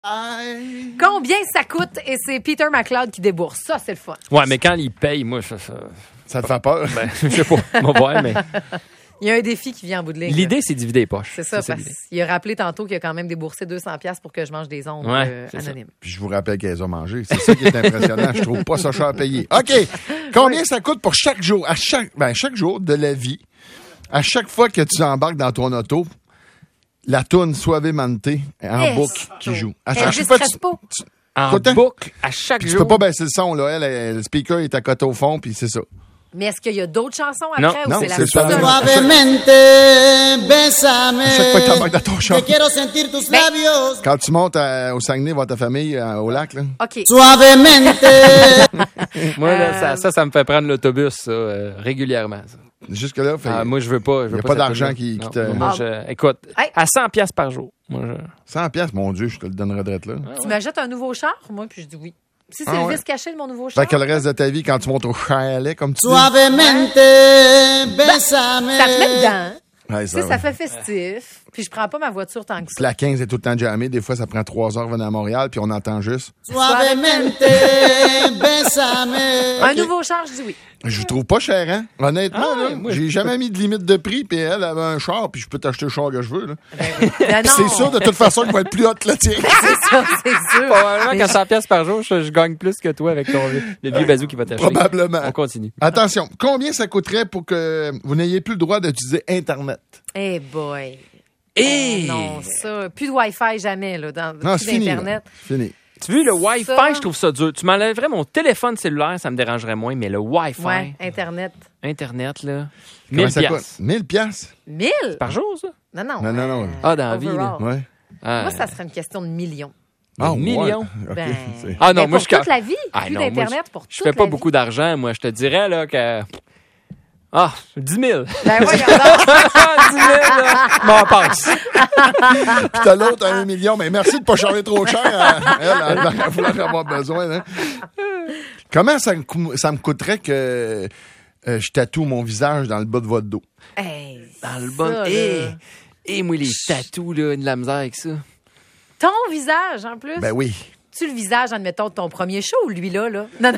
Combien ça coûte? Et c'est Peter McLeod qui débourse. Ça, c'est le fun. Ouais, mais quand il paye, moi, Ça te fait peur? Ben, je sais pas. On va voir, mais. Il y a un défi qui vient en bout de ligne. L'idée, c'est de vider les poches. C'est ça, parce qu'il a rappelé tantôt qu'il a quand même déboursé 200$ pour que je mange des ondes anonymes. Puis je vous rappelle qu'elles ont mangé. C'est ça qui est impressionnant. Je trouve pas ça cher à payer. OK. Combien ça coûte pour chaque jour? Chaque jour de la vie, à chaque fois que tu embarques dans ton auto, la toune Suavemente en boucle qui joue. À chaque fois, en boucle, à chaque jour. Tu peux pas baisser le son, là. Le speaker est à côté au fond, puis c'est ça. Mais est-ce qu'il y a d'autres chansons après? Non, ou c'est c'est la ça. seule? Suavemente, bésame. À chaque fois que t'embarques dans ton char. Que quiero sentir tus labios. Quand tu montes au Saguenay, voir ta famille au lac, là. OK. Suavemente. Moi, là, ça me fait prendre l'autobus, ça, régulièrement. Ça. Jusque-là, moi, je veux pas. Il n'y a pas d'argent qui te. Moi, écoute, à 100$ par jour. 100$, mon Dieu, je te le donnerais de là. Tu m'achètes un nouveau char? Moi, puis je dis oui. Si c'est le vice caché de mon nouveau char. Fait que le reste de ta vie, quand tu montes au chalet, comme tu dis. Suavemente, bésame. Ça te met dedans. Ouais, Ça fait festif. Puis je prends pas ma voiture tant que ça. La 15 est tout le temps jammée. Des fois, ça prend 3 heures venir à Montréal, puis on entend juste. Suavemente, bésame. Un nouveau char, je dis oui. Je trouve pas cher, hein? Honnêtement, là, j'ai jamais mis de limite de prix, puis elle avait un char, puis je peux t'acheter le char que je veux. Là. Ben non. C'est sûr, de toute façon, qu'il va être plus haut que le tien. C'est ça, c'est sûr. Probablement qu'à 100$ par jour, je gagne plus que toi avec le vieux bazou qui va t'acheter. Probablement. On continue. Attention, combien ça coûterait pour que vous n'ayez plus le droit d'utiliser Internet? Eh boy. Non, ça. Plus de Wi-Fi jamais, là, Non, plus c'est fini. d'Internet. Fini. Tu veux, le Wi-Fi, Ça. je trouve ça dur. Tu m'enlèverais mon téléphone cellulaire, ça me dérangerait moins, mais le Wi-Fi, Ouais, Internet. Internet, là, Comment 1000$. ça coûte? 1000$? 1000? Par jour, ça? Non. Non. Ah, dans la vie, là. overall. Ouais. Ah, Moi, ça serait une question de millions. Ah, millions? Ouais. Ben, OK, c'est- Ah non, mais moi, pour toute la vie, Ah, plus non, moi, d'Internet pour toute je fais pas la beaucoup vie. d'argent, moi. Je te dirais, là, que... 10 000. Ben voyons donc. 10 000, là. M'en passe. Puis t'as l'autre à 1 million. Mais merci de pas charger trop cher. Elle va vouloir avoir besoin. Hein. Comment ça me coûterait que je tatoue mon visage dans le bas de votre dos? Hey, Dans le ça, bon... là. Et moi, les tatous, là, de la misère avec ça. Ton visage, en plus. Ben oui. Tu le visage, admettons, de ton premier show ou lui-là, là? Non.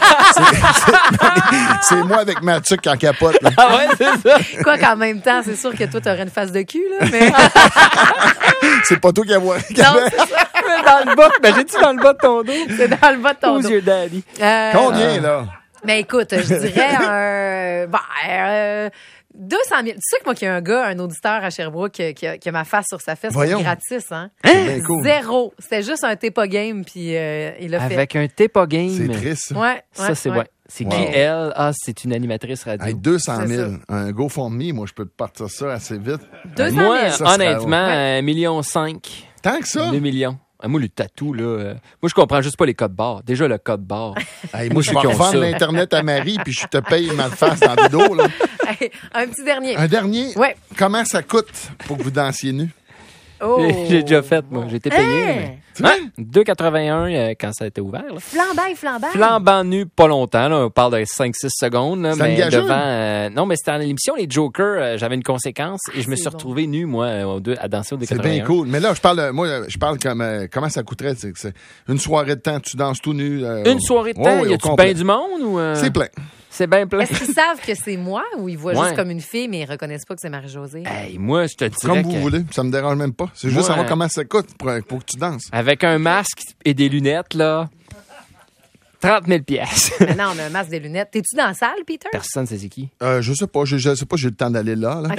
C'est moi avec ma tuque en capote. Là. Ah ouais, c'est ça. Quoi qu'en même temps, c'est sûr que toi, t'aurais une face de cul, là, mais... C'est pas toi qui Non, avait. c'est ça. Dans le bas, j'ai-tu dans le bas de ton dos? C'est dans le bas de ton Aux dos. yeux daddy. Combien, là? Mais écoute, je dirais 200 000. Tu sais que moi, qu'il y a un gars, un auditeur à Sherbrooke, qui a ma face sur sa fesse, Voyons. gratis, hein? C'est bien cool. 0. C'était juste un Tepa Game, puis il a fait. Avec un Tepa Game. C'est triste. Ça. Ouais. Ça, c'est ouais. C'est qui, Wow. elle? Ah, c'est une animatrice radio. Hey, 200 C'est 000. ça. Un GoFundMe, moi, je peux te partir ça assez vite. 200 Moi, 000. Ça serait honnêtement, ouais. 1,5 million. Tant que ça? 2 millions. Ah, moi, le tatou, là... moi, je comprends juste pas les codes barres. Déjà, le code barre. Hey, Moi, moi, ceux je vais qui ont revendre ça. l'Internet à Marie, puis je te paye ma face dans le dos. Là. Hey, un petit dernier. Un dernier. Ouais. Comment ça coûte pour que vous dansiez nu? Oh. J'ai déjà fait, moi. J'ai été payé. Hey! Tu vois? 2,81 quand ça a été ouvert. Là. Flambant. Flambant nu, pas longtemps. Là. On parle de 5-6 secondes. Là, Ça me mais gageure. devant... non, mais c'était dans l'émission Les Jokers. J'avais une conséquence et je me c'est suis bon. retrouvé nu, moi, à danser au 2,81. C'est bien cool. Mais là, je parle comme comment ça coûterait. C'est une soirée de temps, tu danses tout nu. Une soirée de temps, Ouais, y au a-tu complet. bien du monde? Ou, C'est plein. C'est bien plein. Est-ce qu'ils savent que c'est moi ou ils voient Ouais. juste comme une fille, mais ils reconnaissent pas que c'est Marie-Josée? Hey, moi, je te dirais Comme vous que voulez. Ça me dérange même pas. C'est juste Moi, savoir comment ça coûte pour que tu danses. avec un masque et des lunettes, là, 30 000 piastres. Mais non, mais un masque, des lunettes. T'es-tu dans la salle, Peter? Personne sait c'est qui. Je sais pas. Je sais pas. J'ai le temps d'aller là. Ah,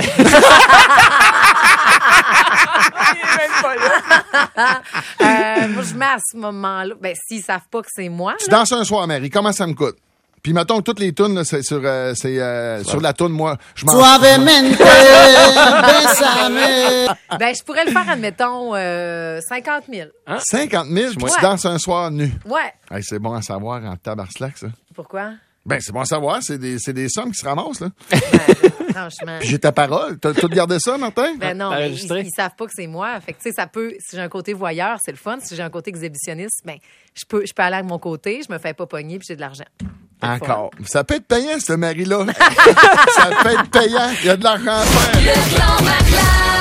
moi, je mets à ce moment-là. Ben, s'ils savent pas que c'est moi, Tu là, danses un soir, Marie. Comment ça me coûte? Puis mettons toutes les tunes, là, c'est sur la tune, moi. Je m'en Suavemente, bésame. ben, je pourrais le faire, admettons, 50 000. 50 000, puis Ouais. tu danses un soir nu. Ouais. Hey, c'est bon à savoir en tabarslack, ça. Pourquoi? Ben, c'est bon à savoir. C'est des sommes qui se ramassent, là. Franchement. Puis j'ai ta parole. T'as tout gardé ça, Martin? Ben non, T'as mais enregistré? ils savent pas que c'est moi. Fait que, tu sais, ça peut, si j'ai un côté voyeur, c'est le fun. Si j'ai un côté exhibitionniste, ben, je peux aller avec mon côté, je me fais pas pogner puis j'ai de l'argent. Encore. Ça peut être payant, ce mari-là. Ça peut être payant. Il y a de l'argent à faire. Le clan Mac Live.